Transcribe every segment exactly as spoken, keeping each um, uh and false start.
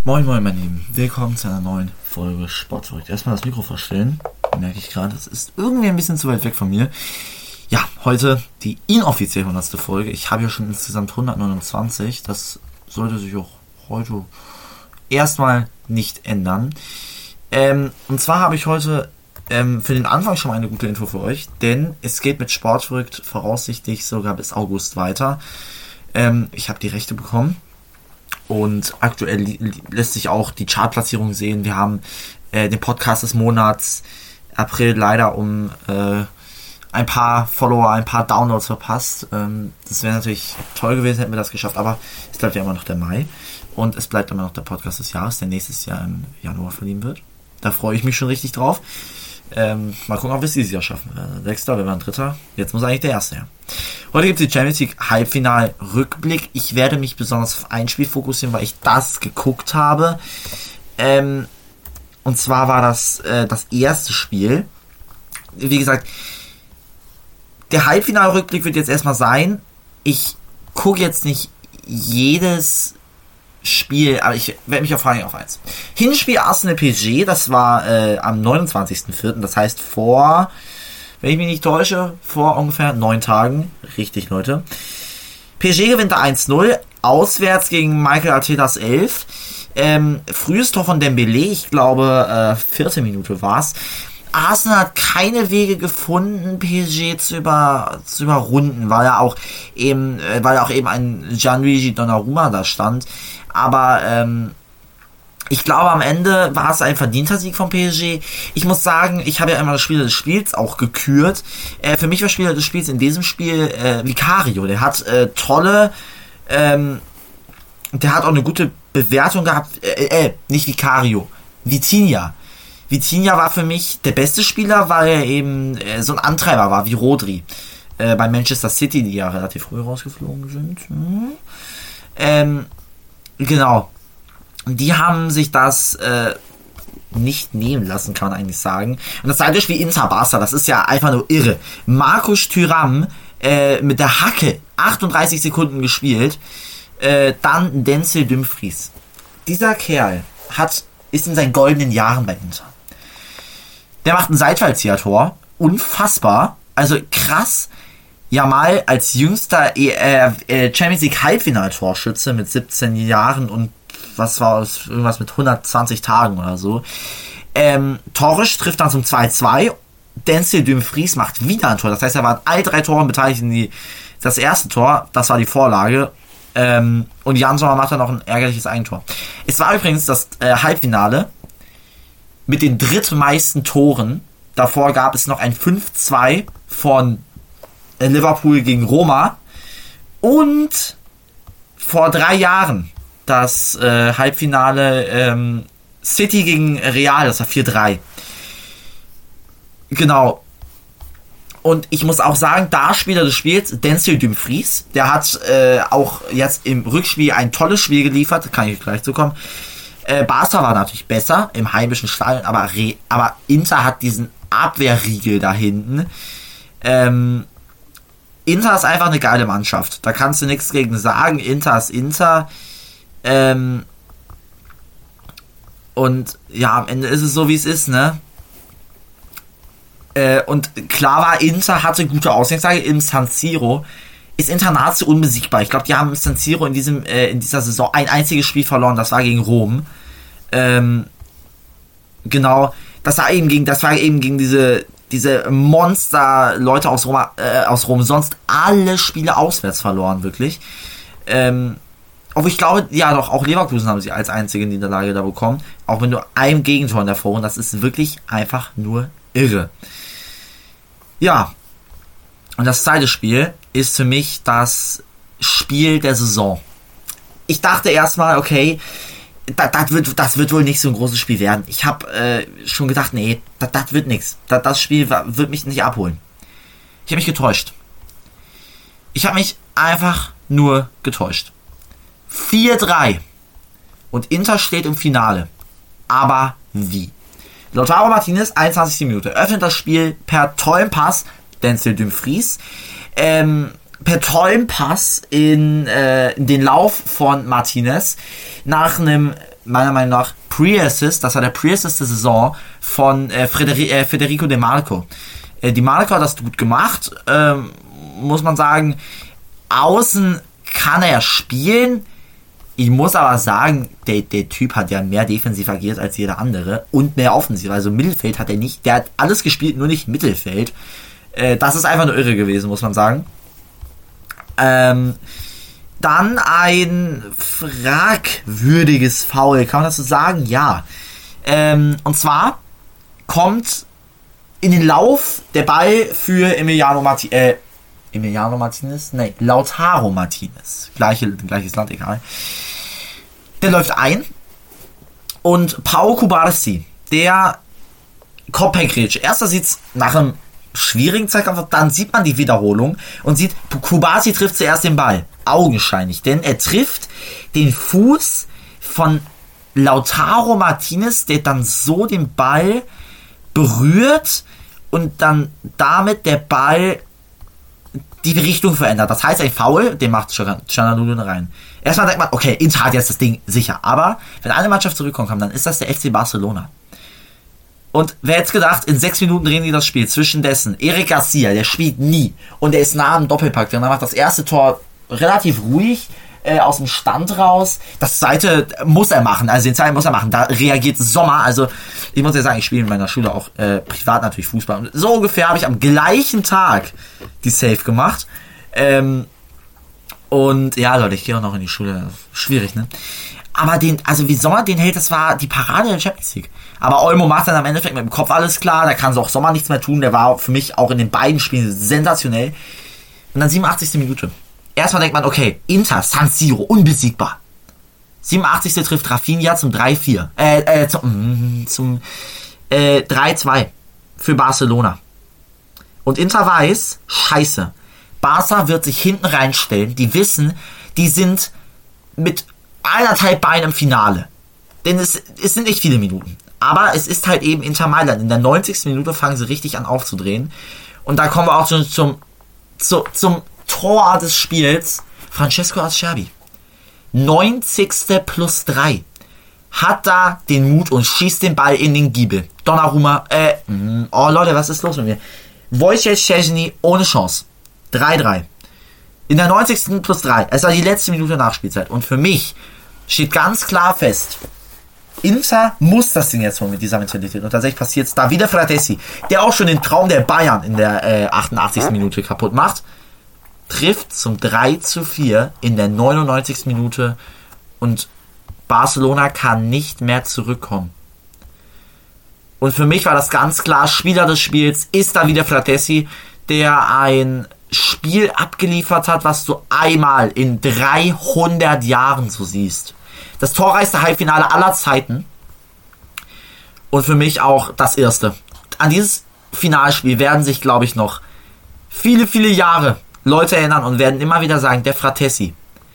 Moin moin meine Lieben, willkommen zu einer neuen Folge Sportverrückt. Erstmal das Mikro verstellen, merke ich gerade, es ist irgendwie ein bisschen zu weit weg von mir. Ja, heute die inoffiziell hundertste Folge. Ich habe ja schon insgesamt hundertneunundzwanzig, das sollte sich auch heute erstmal nicht ändern. Ähm, und zwar habe ich heute ähm, für den Anfang schon mal eine gute Info für euch, denn es geht mit Sportverrückt voraussichtlich sogar bis August weiter. Ähm, ich habe die Rechte bekommen. Und aktuell lässt sich auch die Chartplatzierung sehen. Wir haben äh, den Podcast des Monats April leider um äh, ein paar Follower, ein paar Downloads verpasst. Ähm, das wäre natürlich toll gewesen, hätten wir das geschafft. Aber es bleibt ja immer noch der Mai. Und es bleibt immer noch der Podcast des Jahres, der nächstes Jahr im Januar verliehen wird. Da freue ich mich schon richtig drauf. Ähm, mal gucken, ob wir es dieses Jahr schaffen. Äh, Sechster, wir waren Dritter. Jetzt muss eigentlich der Erste her. Heute gibt es die Champions League Halbfinal-Rückblick. Ich werde mich besonders auf ein Spiel fokussieren, weil ich das geguckt habe. Ähm, und zwar war das äh, das erste Spiel. Wie gesagt, der Halbfinal-Rückblick wird jetzt erstmal sein. Ich gucke jetzt nicht jedes Spiel, aber ich werde mich auf Fragen auf eins. Hinspiel Arsenal P S G, das war äh, am neunundzwanzigsten vierten, das heißt vor, wenn ich mich nicht täusche, vor ungefähr neun Tagen. Richtig, Leute. P S G gewinnt eins null, auswärts gegen Mikel Artetas elf. Ähm, frühes Tor von Dembélé, ich glaube, äh, vierte Minute war's. Arsenal hat keine Wege gefunden, P S G zu, über, zu überrunden, weil er auch eben, äh, weil auch eben ein Gianluigi Donnarumma da stand. Aber ähm, ich glaube, am Ende war es ein verdienter Sieg von P S G. Ich muss sagen, ich habe ja immer das Spieler des Spiels auch gekürt. Äh, für mich war Spieler des Spiels in diesem Spiel äh, Vicario. Der hat äh, tolle, ähm, der hat auch eine gute Bewertung gehabt. Äh, äh nicht Vicario, Vitinha. Vitinha war für mich der beste Spieler, weil er eben äh, so ein Antreiber war, wie Rodri. Äh, bei Manchester City, die ja relativ früh rausgeflogen sind. Hm. Ähm, genau. Die haben sich das äh, nicht nehmen lassen, kann man eigentlich sagen. Und das zweite Spiel Inter Barca, das ist ja einfach nur irre. Markus Thuram äh, mit der Hacke achtunddreißig Sekunden gespielt. Äh, dann Denzel Dumfries. Dieser Kerl hat, ist in seinen goldenen Jahren bei Inter. Der macht ein Seitfallzieher-Tor. Unfassbar. Also krass. Jamal als jüngster äh, äh, Champions League Halbfinaltorschütze mit siebzehn Jahren und was war es, irgendwas mit hundertzwanzig Tagen oder so. Ähm, Torres trifft dann zum zwei zwei. Denzel Dumfries macht wieder ein Tor. Das heißt, er war an all drei Toren beteiligt in die, das erste Tor. Das war die Vorlage. Ähm, und Jan Sommer macht dann noch ein ärgerliches Eigentor. Es war übrigens das äh, Halbfinale mit den drittmeisten Toren. Davor gab es noch ein fünf zwei von äh, Liverpool gegen Roma. Und vor drei Jahren das äh, Halbfinale ähm, City gegen Real, das war vier drei. Genau. Und ich muss auch sagen, da Spieler des Spiels, Denzel Dumfries, der hat äh, auch jetzt im Rückspiel ein tolles Spiel geliefert, kann ich gleich zukommen. Äh, Barca war natürlich besser im heimischen Stadion, aber, Re- aber Inter hat diesen Abwehrriegel da hinten. Ähm, Inter ist einfach eine geile Mannschaft, da kannst du nichts gegen sagen. Inter ist Inter. Ähm, und ja, am Ende ist es so, wie es ist, ne? Äh, und klar war, Inter hatte gute Ausgangslage im San Siro. Ist Inter nahezu unbesiegbar. Ich glaube, die haben im San Siro in, diesem, äh, in dieser Saison ein einziges Spiel verloren. Das war gegen Rom. Ähm, genau. Das war eben gegen, das war eben gegen diese, diese Monster-Leute aus, Roma, äh, aus Rom. Sonst alle Spiele auswärts verloren, wirklich. Ähm, aber ich glaube, ja doch, auch Leverkusen haben sie als einzige Niederlage da bekommen. Auch wenn nur ein Gegentor in der Vorrunde. Das ist wirklich einfach nur irre. Ja, und das zweite Spiel ist für mich das Spiel der Saison. Ich dachte erstmal, okay, das, das, wird, das wird wohl nicht so ein großes Spiel werden. Ich habe äh, schon gedacht, nee, das, das wird nichts. Das, das Spiel wird mich nicht abholen. Ich habe mich getäuscht. Ich habe mich einfach nur getäuscht. vier drei. Und Inter steht im Finale. Aber wie? Lautaro Martinez, einundzwanzigste Minute, öffnet das Spiel per Tollenpass, Denzel Dumfries, ähm, per Tollenpass in, äh, in den Lauf von Martinez nach einem meiner Meinung nach Pre-Assist, das war der Pre-Assist der Saison von äh, Federi- äh, Federico De Marco. Äh, Di Marco hat das gut gemacht, ähm, muss man sagen. Außen kann er spielen. Ich muss aber sagen, der, der Typ hat ja mehr defensiv agiert als jeder andere und mehr offensiv. Also Mittelfeld hat er nicht. Der hat alles gespielt, nur nicht Mittelfeld. Äh, das ist einfach nur irre gewesen, muss man sagen. Ähm, dann ein fragwürdiges Foul. Kann man das so sagen? Ja. Ähm, und zwar kommt in den Lauf der Ball für Emiliano Martinez. Äh, Emiliano Martinez? Nee, Lautaro Martinez. Gleiche, gleiches Land, egal. Der läuft ein und Pau Cubarsí, der Kopfgrätsche. Erster sieht's nach einem schwierigen Zweikampf, dann sieht man die Wiederholung und sieht, Cubarsí trifft zuerst den Ball. Augenscheinlich, denn er trifft den Fuß von Lautaro Martinez, der dann so den Ball berührt und dann damit der Ball die Richtung verändert. Das heißt, ein Foul, den macht Çalhanoğlu rein. Erstmal denkt man, okay, Inter hat jetzt das Ding sicher. Aber wenn eine Mannschaft zurückkommen kann, dann ist das der F C Barcelona. Und wer hätte gedacht, in sechs Minuten drehen die das Spiel. Zwischen Eric Garcia, der spielt nie. Und der ist nah am Doppelpack. Und er macht das erste Tor relativ ruhig äh, aus dem Stand raus. Das zweite muss er machen. Also den zweiten muss er machen. Da reagiert Sommer. Also ich muss ja sagen, ich spiele in meiner Schule auch äh, privat natürlich Fußball. Und so ungefähr habe ich am gleichen Tag die Save gemacht. Ähm, und ja, Leute, ich gehe auch noch in die Schule. Schwierig, ne? Aber den, also wie Sommer den hält, das war die Parade der Champions League. Aber Olmo macht dann am Endeffekt mit dem Kopf alles klar. Da kann so auch Sommer nichts mehr tun. Der war für mich auch in den beiden Spielen sensationell. Und dann siebenundachtzigste Minute. Erstmal denkt man, okay, Inter, San Siro, unbesiegbar. siebenundachtzigste trifft Rafinha zum drei vier. Äh, äh, zum, zum äh, drei zwei für Barcelona. Und Inter weiß, scheiße, Barca wird sich hinten reinstellen. Die wissen, die sind mit eineinhalb Beinen im Finale. Denn es, es sind nicht viele Minuten. Aber es ist halt eben Inter Mailand. In der neunzigsten Minute fangen sie richtig an aufzudrehen. Und da kommen wir auch schon zum, zu, zum Tor des Spiels. Francesco Acerbi. neunzigste plus drei. Hat da den Mut und schießt den Ball in den Giebel. Donnarumma, äh, oh Leute, was ist los mit mir? Wojciech Szczęsny ohne Chance. drei drei. In der neunzigsten plus drei. Es war die letzte Minute Nachspielzeit. Und für mich steht ganz klar fest, Inter muss das Ding jetzt holen mit dieser Mentalität. Und tatsächlich passiert es da wieder Fratesi, der auch schon den Traum der Bayern in der äh, achtundachtzigsten Minute kaputt macht. Trifft zum drei zu vier in der neunundneunzigsten Minute und Barcelona kann nicht mehr zurückkommen. Und für mich war das ganz klar, Spieler des Spiels ist da wieder Fratesi, der ein Spiel abgeliefert hat, was du einmal in dreihundert Jahren so siehst. Das torreichste Halbfinale aller Zeiten. Und für mich auch das erste. An dieses Finalspiel werden sich, glaube ich, noch viele, viele Jahre Leute erinnern und werden immer wieder sagen, der Fratesi,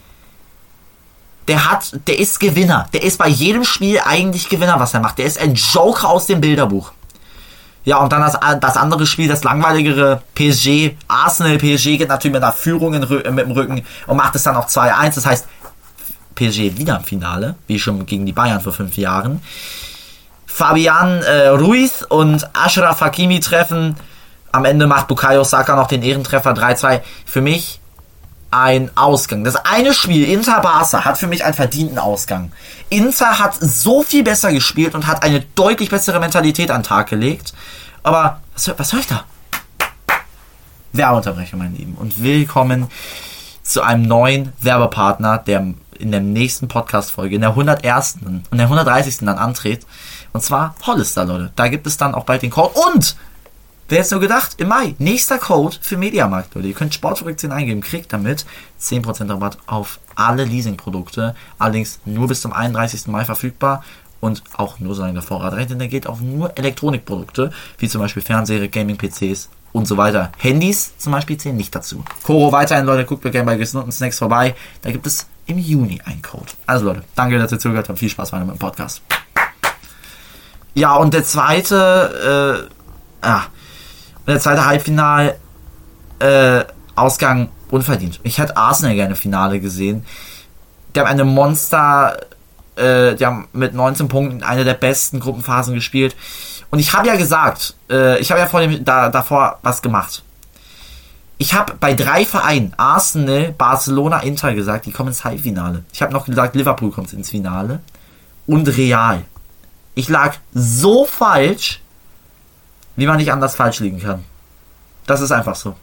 der hat, der ist Gewinner. Der ist bei jedem Spiel eigentlich Gewinner, was er macht. Der ist ein Joker aus dem Bilderbuch. Ja, und dann das, das andere Spiel, das langweiligere P S G, Arsenal, P S G geht natürlich mit einer Führung in, mit dem Rücken und macht es dann auch zwei eins. Das heißt, P S G wieder im Finale, wie schon gegen die Bayern vor fünf Jahren. Fabian äh, Ruiz und Achraf Hakimi treffen. Am Ende macht Bukayo Saka noch den Ehrentreffer drei zwei. Für mich ein Ausgang. Das eine Spiel, Inter-Barca, hat für mich einen verdienten Ausgang. Inter hat so viel besser gespielt und hat eine deutlich bessere Mentalität an den Tag gelegt. Aber was, was höre ich da? Werbeunterbrechung, meine Lieben. Und willkommen zu einem neuen Werbepartner, der in der nächsten Podcast-Folge, in der hundertersten und der hundertdreißigsten dann antritt. Und zwar Hollister, Leute. Da gibt es dann auch bald den Code. Und wer hätte es nur gedacht, im Mai, nächster Code für Mediamarkt, Leute. Ihr könnt Sportverrückt zehn eingeben, kriegt damit zehn Prozent Rabatt auf alle Leasingprodukte. Allerdings nur bis zum einunddreißigsten Mai verfügbar und auch nur solange der Vorrat reicht, denn der geht auf nur Elektronikprodukte, wie zum Beispiel Fernseher, Gaming-P Cs und so weiter. Handys zum Beispiel zählen nicht dazu. Koro weiterhin, Leute, guckt mir gerne bei Gesunden Snacks vorbei. Da gibt es im Juni einen Code. Also Leute, danke, dass ihr zugehört habt. Viel Spaß weiter mit dem Podcast. Ja, und der zweite, äh, ah, der zweite Halbfinal äh, Ausgang unverdient. Ich hätte Arsenal gerne Finale gesehen. Die haben eine Monster äh, die haben mit neunzehn Punkten eine der besten Gruppenphasen gespielt. Und ich habe ja gesagt, äh, ich habe ja vor dem, da, davor was gemacht. Ich habe bei drei Vereinen, Arsenal, Barcelona, Inter, gesagt, die kommen ins Halbfinale. Ich habe noch gesagt, Liverpool kommt ins Finale. Und Real. Ich lag so falsch, wie man nicht anders falsch liegen kann. Das ist einfach so.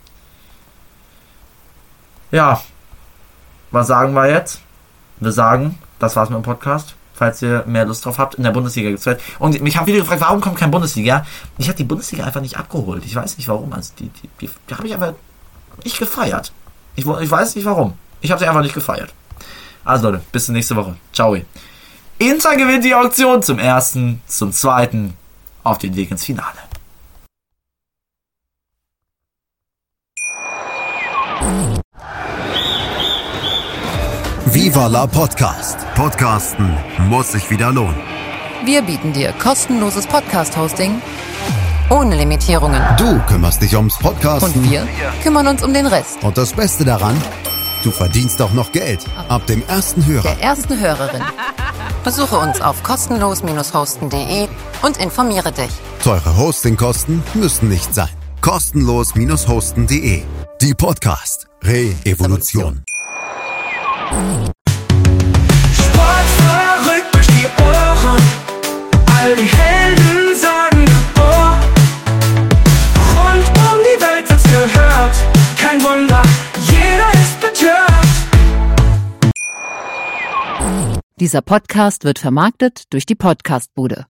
Ja. Was sagen wir jetzt? Wir sagen, das war's mit dem Podcast. Falls ihr mehr Lust drauf habt, in der Bundesliga gibt's Welt. Und mich haben viele gefragt, warum kommt kein Bundesliga? Ich habe die Bundesliga einfach nicht abgeholt. Ich weiß nicht warum. Also die, die, die, die habe ich aber nicht gefeiert. Ich, ich weiß nicht warum. Ich habe sie einfach nicht gefeiert. Also Leute, bis zur nächsten Woche. Ciao. Inter gewinnt die Auktion zum ersten, zum zweiten auf den Weg ins Finale. Viva la Podcast. Podcasten muss sich wieder lohnen. Wir bieten dir kostenloses Podcast-Hosting ohne Limitierungen. Du kümmerst dich ums Podcasten. Und wir kümmern uns um den Rest. Und das Beste daran, du verdienst auch noch Geld. Ab dem ersten Hörer. Der ersten Hörerin. Besuche uns auf kostenlos hosten punkt de und informiere dich. Teure Hostingkosten müssen nicht sein. kostenlos hosten punkt de. Die Podcast Re-Evolution. Sport verrückt durch die Ohren. All die Helden sagen Geboren. Rund um die Welt wird's gehört. Kein Wunder, jeder ist betört. Dieser Podcast wird vermarktet durch die Podcastbude.